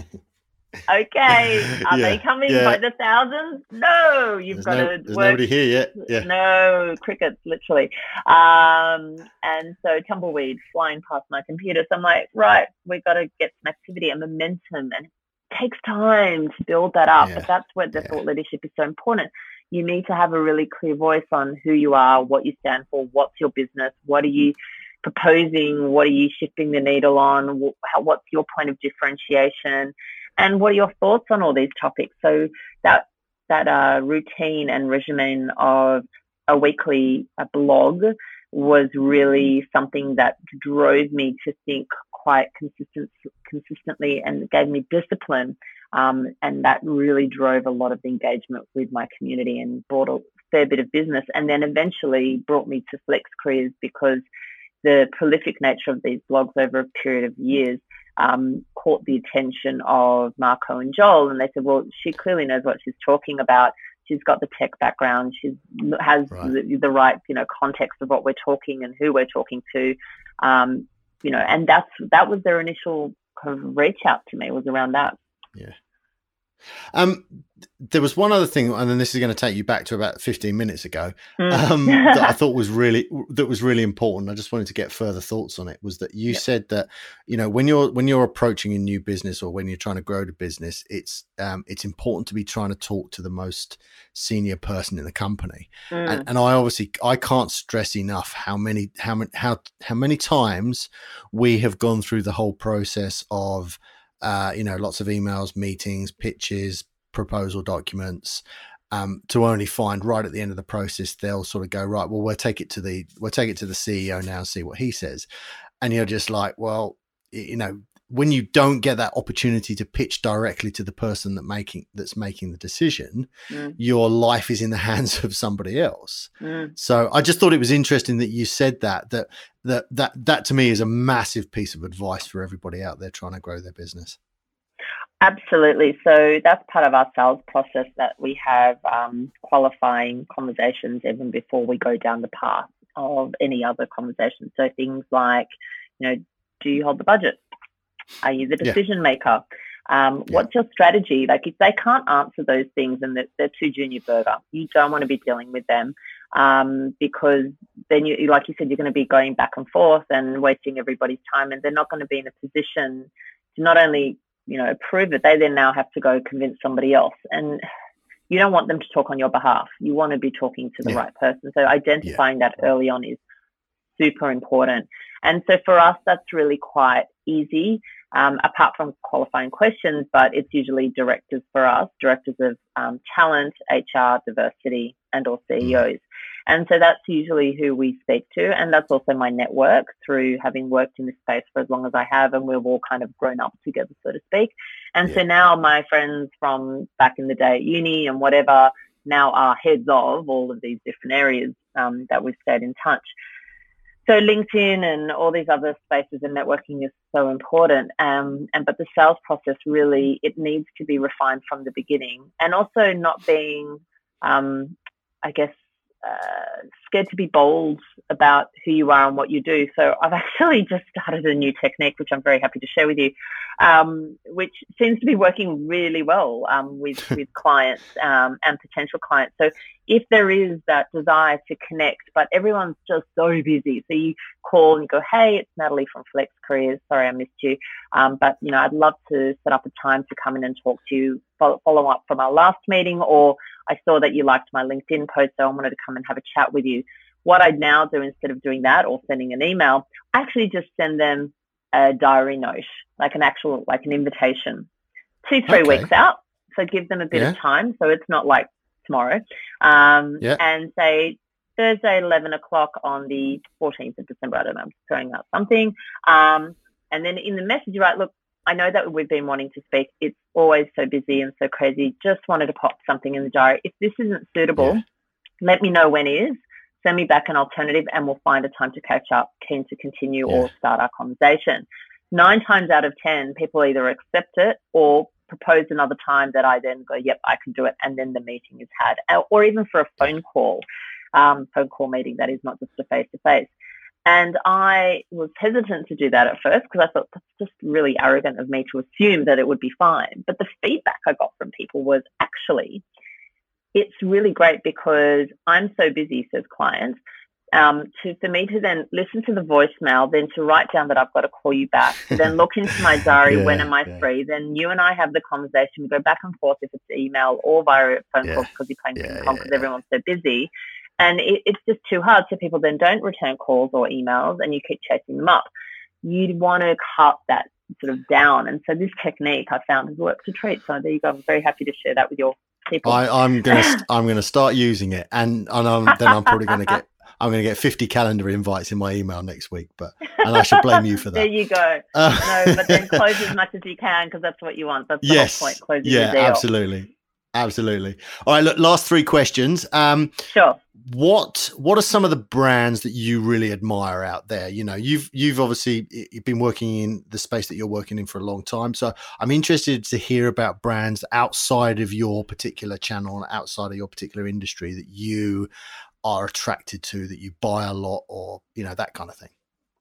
Okay, are yeah, they coming yeah. by the thousands? No, you've there's got no, to there's work. Nobody here yet. Yeah. No, crickets, literally. Um, and so tumbleweed flying past my computer. So I'm like, right, we've got to get some activity and momentum, and it takes time to build that up. Yeah. But that's where the yeah. thought leadership is so important. You need to have a really clear voice on who you are, what you stand for, what's your business, what are you proposing, what are you shifting the needle on, what's your point of differentiation, and what are your thoughts on all these topics. So that that uh, routine and regimen of a weekly a blog was really something that drove me to think quite consistent, consistently and gave me discipline. Um, and that really drove a lot of engagement with my community and brought a fair bit of business, and then eventually brought me to Flex Careers, because the prolific nature of these blogs over a period of years um, caught the attention of Marco and Joel. And they said, well, she clearly knows what she's talking about. She's got the tech background. She has right. The, the right, you know, context of what we're talking and who we're talking to. Um, you know, and that's that was their initial kind of reach out to me, was around that. Yeah. Um, there was one other thing, and then this is going to take you back to about fifteen minutes ago, mm. um, that I thought was really that was really important. I just wanted to get further thoughts on it. Was that you yep. said that, you know, when you're when you're approaching a new business or when you're trying to grow the business, it's um, it's important to be trying to talk to the most senior person in the company. Mm. And, and I obviously I can't stress enough how many how many how how many times we have gone through the whole process of. Uh, you know, lots of emails, meetings, pitches, proposal documents, um, to only find right at the end of the process, they'll sort of go, right, well, we'll take it to the, we'll take it to the C E O now and see what he says. And you're just like, well, you know, when you don't get that opportunity to pitch directly to the person that making that's making the decision, mm. your life is in the hands of somebody else. Mm. So I just thought it was interesting that you said that, that, that, that, that to me is a massive piece of advice for everybody out there trying to grow their business. Absolutely. So that's part of our sales process, that we have um, qualifying conversations even before we go down the path of any other conversation. So things like, you know, do you hold the budget? Are you the decision yeah. maker? Um, yeah. What's your strategy? Like, if they can't answer those things and they're, they're too junior burger, you don't want to be dealing with them, um, because then you, like you said, you're going to be going back and forth and wasting everybody's time, and they're not going to be in a position to not only, you know, approve it, they then now have to go convince somebody else. And you don't want them to talk on your behalf. You want to be talking to the yeah. right person. So identifying yeah. that early on is super important. And so for us, that's really quite easy, um, apart from qualifying questions, but it's usually directors for us, directors of um, talent, H R, diversity, and or C E Os. And so that's usually who we speak to. And that's also my network through having worked in this space for as long as I have. And we've all kind of grown up together, so to speak. And yeah. so now my friends from back in the day at uni and whatever now are heads of all of these different areas um, that we've stayed in touch. So LinkedIn and all these other spaces and networking is so important. Um, and but the sales process really, it needs to be refined from the beginning, and also not being, um, I guess, uh, scared to be bold about who you are and what you do. So I've actually just started a new technique, which I'm very happy to share with you, um, which seems to be working really well um, with, with clients um, and potential clients. So if there is that desire to connect, but everyone's just so busy, so you call and you go, hey, it's Natalie from Flex Careers. Sorry, I missed you. Um, but, you know, I'd love to set up a time to come in and talk to you, follow, follow up from our last meeting, or I saw that you liked my LinkedIn post, so I wanted to come and have a chat with you. What I'd now do, instead of doing that or sending an email, I actually just send them a diary note, like an actual, like an invitation, two, three Okay. weeks out. So give them a bit Yeah. of time. So it's not like tomorrow. Um, Yeah. and say Thursday, eleven o'clock on the fourteenth of December. I don't know, I'm just throwing out something. Um, and then in the message, you write, look, I know that we've been wanting to speak. It's always so busy and so crazy. Just wanted to pop something in the diary. If this isn't suitable, Yeah. let me know when is. Send me back an alternative and we'll find a time to catch up, keen to continue Yeah. or start our conversation. Nine times out of ten, people either accept it or propose another time that I then go, yep, I can do it. And then the meeting is had. Or even for a phone call, um, phone call meeting that is not just a face-to-face. And I was hesitant to do that at first because I thought that's just really arrogant of me to assume that it would be fine. But the feedback I got from people was actually, it's really great because I'm so busy, says clients, um, to, for me to then listen to the voicemail, then to write down that I've got to call you back, to then look into my diary, Yeah, when am I yeah. free? Then you and I have the conversation, we go back and forth if it's email or via phone Yeah. calls because you're playing Yeah, ping pong yeah, because yeah. everyone's so busy. And it, it's just too hard. So people then don't return calls or emails and you keep chasing them up. You'd want to cut that sort of down. And so this technique I found has worked a treat. So there you go. I'm very happy to share that with your people. I, I'm gonna st- I'm gonna start using it, and and I'm, then I'm probably gonna get I'm gonna get fifty calendar invites in my email next week. But and I should blame you for that. There you go. Uh, No, but then close as much as you can because that's what you want. That's the yes, whole point. Closing yeah, the deal. absolutely, absolutely. All right, look, last three questions. Um, Sure. what what are some of the brands that you really admire out there? You know, you've you've obviously you've been working in the space that you're working in for a long time, so I'm interested to hear about brands outside of your particular channel and outside of your particular industry that you are attracted to, that you buy a lot, or you know, that kind of thing.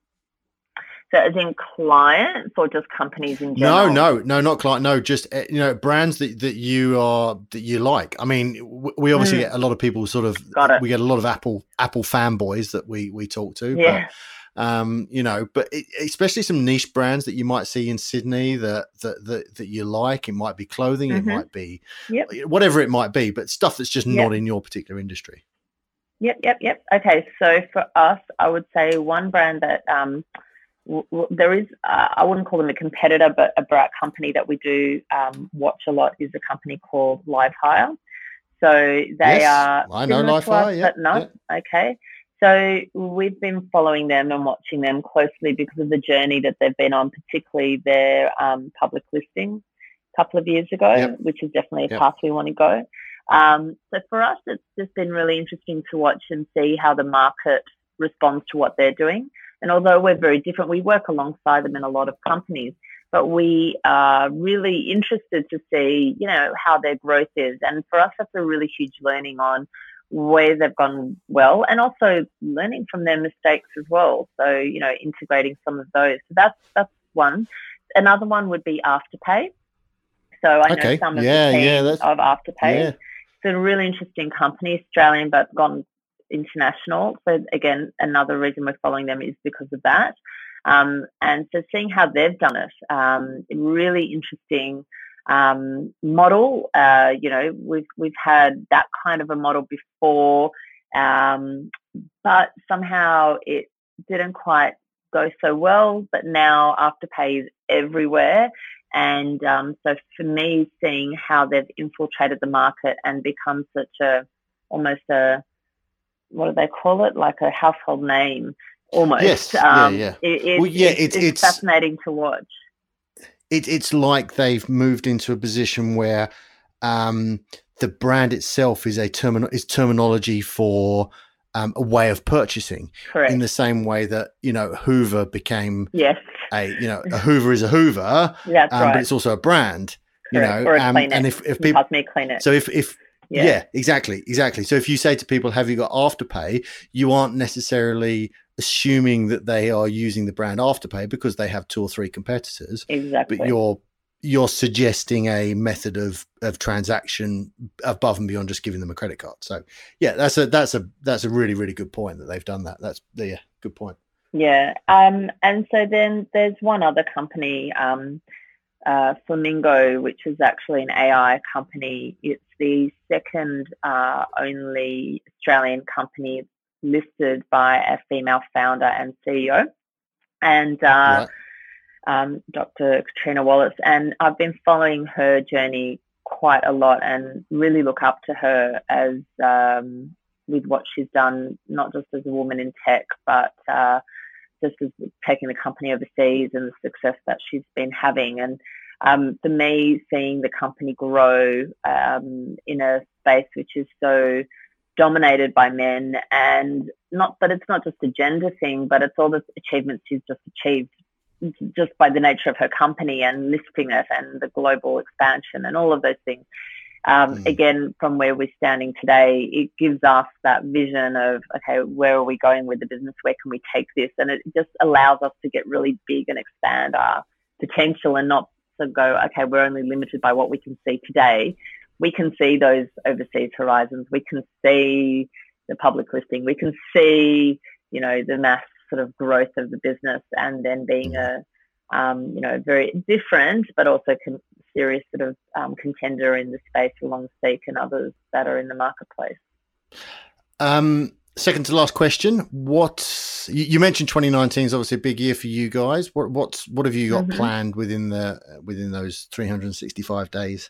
So as in clients or just companies in No, general? no, no, not client. No, just uh, you know, brands that, that you are that you like. I mean, w- we obviously Mm. get a lot of people sort of. Got it. We get a lot of Apple Apple fanboys that we we talk to. Yeah. But, um, you know, but it, especially some niche brands that you might see in Sydney that that that, that you like. It might be clothing. Mhm. It might be Yep. whatever it might be. But stuff that's just Yep. not in your particular industry. Yep, yep, yep. Okay, so for us, I would say one brand that um, w- w- there is, uh, I wouldn't call them a competitor, but a bra- company that we do um, watch a lot is a company called Livehire. So they Yes, are I know similar to Livehire, us, yeah, but not. Okay. So we've been following them and watching them closely because of the journey that they've been on, particularly their um, public listing a couple of years ago, Yep. which is definitely a Yep. path we want to go. Um, so for us, it's just been really interesting to watch and see how the market responds to what they're doing. And although we're very different, we work alongside them in a lot of companies, but we are really interested to see, you know, how their growth is. And for us, that's a really huge learning on where they've gone well and also learning from their mistakes as well. So, you know, integrating some of those. So that's, that's one. Another one would be Afterpay. So I Okay. know some of Yeah, the yeah, team that's- of Afterpay. Yeah. It's a really interesting company, Australian, but gone international. So again, another reason we're following them is because of that. Um, and so seeing how they've done it, um, really interesting um, model. Uh, you know, we've we've had that kind of a model before, um, but somehow it didn't quite go so well. But now Afterpay is everywhere. And um, so for me, seeing how they've infiltrated the market and become such a, almost a, what do they call it? Like a household name, almost. Yes, yeah, um, yeah. It, it, Well, yeah, it's, it's- it's, it's- fascinating to watch. It, it's like they've moved into a position where um, the brand itself is a termin- is terminology for um, a way of purchasing. Correct. In the same way that, you know, Hoover became Yes, a, you know, a Hoover is a Hoover, that's um, right. but it's also a brand, you Correct. know, Or a um, Kleenex. and if, if You people, pass me a Kleenex. so if, if, Yeah. yeah, exactly, exactly. So if you say to people, have you got Afterpay, you aren't necessarily assuming that they are using the brand Afterpay because they have two or three competitors. Exactly. But you're you're suggesting a method of of transaction above and beyond just giving them a credit card. So yeah, that's a that's a that's a really, really good point that they've done that. That's yeah, good point. Yeah. Um, and so then there's one other company, um, uh, Flamingo, which is actually an A I company. It's the second uh, only Australian company listed by a female founder and C E O, and uh, right. um, Doctor Katrina Wallace. And I've been following her journey quite a lot and really look up to her as um, with what she's done, not just as a woman in tech, but uh, just as taking the company overseas and the success that she's been having. And um, for me, seeing the company grow um, in a space which is so dominated by men, and not that it's not just a gender thing, but it's all the achievements she's just achieved just by the nature of her company and listing it and the global expansion and all of those things. Um, mm. Again, from where we're standing today, it gives us that vision of, okay, where are we going with the business? Where can we take this? And it just allows us to get really big and expand our potential and not to go, okay, we're only limited by what we can see today. We can see those overseas horizons. We can see the public listing. We can see, you know, the mass sort of growth of the business, and then being mm. a, um, you know, very different, but also con- serious sort of um, contender in the space along Seek and others that are in the marketplace. Um, second to last question. What you, you mentioned twenty nineteen is obviously a big year for you guys. What what's what have you got mm-hmm. planned within the within those three hundred sixty-five days?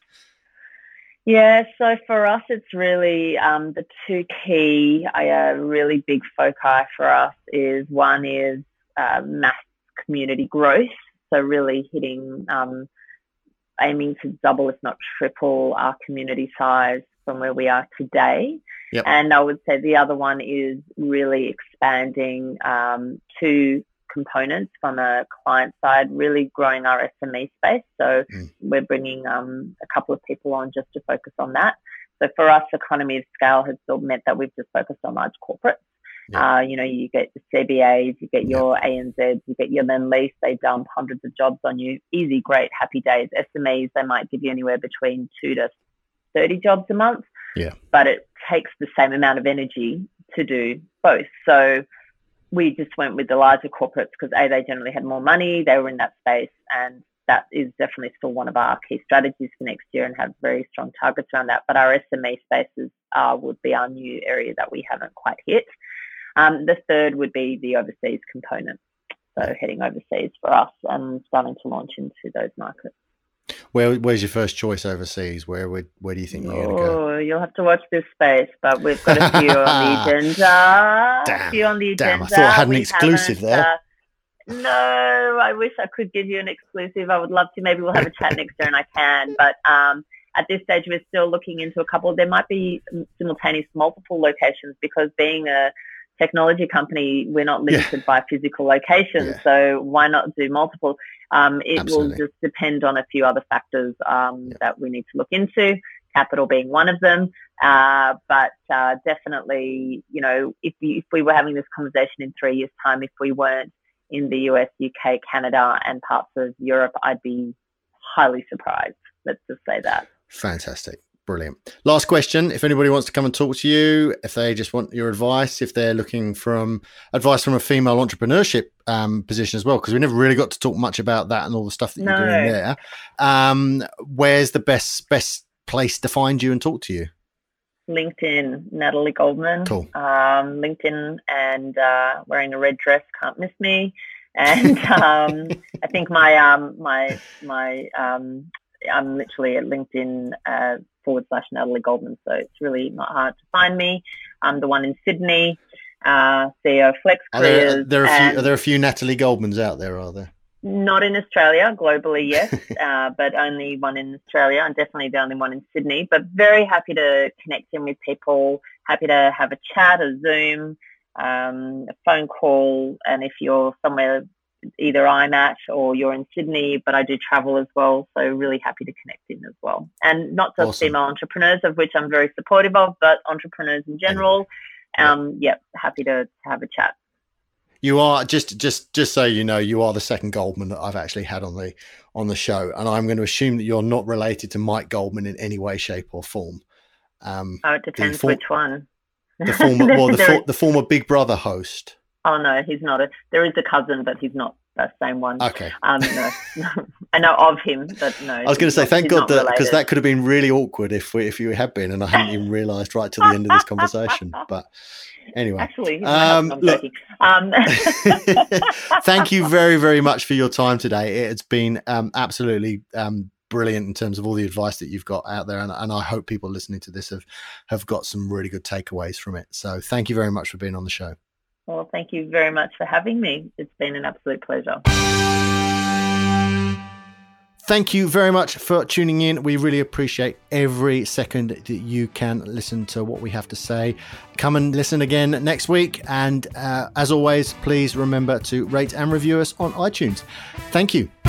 Yeah, so for us, it's really um, the two key, uh, really big foci for us is one is uh, mass community growth. So really hitting, um, aiming to double, if not triple, our community size from where we are today. Yep. And I would say the other one is really expanding um, two components from a client side, really growing our S M E space. So mm. we're bringing um, a couple of people on just to focus on that. So for us, economy of scale has still meant that we've just focused on large corporates. Yeah. Uh, you know, you get the C B As, you get your yeah. A N Zs, you get your then lease, they dump hundreds of jobs on you. Easy, great, happy days. S M Es, they might give you anywhere between two to thirty jobs a month. Yeah. But it takes the same amount of energy to do both. So we just went with the larger corporates because A, they generally had more money, they were in that space, and that is definitely still one of our key strategies for next year and have very strong targets around that. But our S M E spaces uh, would be our new area that we haven't quite hit. Um, the third would be the overseas component. So heading overseas for us and starting to launch into those markets. Where, where's your first choice overseas? Where would, where do you think you're going to go? Oh, you'll have to watch this space, but we've got a few on the agenda. Damn, a few on the agenda. Damn, I thought I had an we exclusive there. Uh, no, I wish I could give you an exclusive. I would love to. Maybe we'll have a chat next year and I can. But um, at this stage, we're still looking into a couple. There might be simultaneous multiple locations because being a technology company, we're not limited yeah. by physical locations. Yeah. So why not do multiple? Um, it Absolutely. will just depend on a few other factors um, yeah. that we need to look into, capital being one of them. Uh, but uh, definitely, you know, if, you, if we were having this conversation in three years' time, if we weren't in the U S, U K, Canada, and parts of Europe, I'd be highly surprised. Let's just say that. Fantastic. Brilliant. Last question. If anybody wants to come and talk to you, if they just want your advice, if they're looking from advice from a female entrepreneurship um, position as well, because we never really got to talk much about that and all the stuff that no. you're doing there. Um, where's the best best place to find you and talk to you? LinkedIn, Natalie Goldman. Cool. Um, LinkedIn and uh, wearing a red dress, can't miss me. And um, I think my um, my my um, I'm literally at LinkedIn uh, forward slash Natalie Goldman, so it's really not hard to find me. I'm the one in Sydney, uh, C E O of Flex Careers. Are there, are, there a few, are there a few Natalie Goldmans out there, are there? Not in Australia, globally, yes, uh, but only one in Australia and definitely the only one in Sydney. But very happy to connect in with people, happy to have a chat, a Zoom, um, a phone call, and if you're somewhere either I'm at or you're in Sydney, but I do travel as well. So really happy to connect in as well. And not just Awesome. female entrepreneurs, of which I'm very supportive of, but entrepreneurs in general. Um, yep, happy to, to have a chat. You are just, just, just so you know, you are the second Goldman that I've actually had on the on the show, and I'm going to assume that you're not related to Mike Goldman in any way, shape, or form. Um, oh, it depends for, which one. The former, well, the, for, the former Big Brother host. Oh no, he's not. A, there is a cousin, but he's not that same one. Okay. Um, no, I know of him, but no. I was going to say, not, thank God that, because related. that could have been really awkward if we, if you had been, and I hadn't even realised right till the end of this conversation. But anyway, actually, he's um, look, um. thank you very, very much for your time today. It's been um, absolutely um, brilliant in terms of all the advice that you've got out there, and, and I hope people listening to this have have got some really good takeaways from it. So thank you very much for being on the show. Well, thank you very much for having me. It's been an absolute pleasure. Thank you very much for tuning in. We really appreciate every second that you can listen to what we have to say. Come and listen again next week. And uh, as always, please remember to rate and review us on iTunes. Thank you.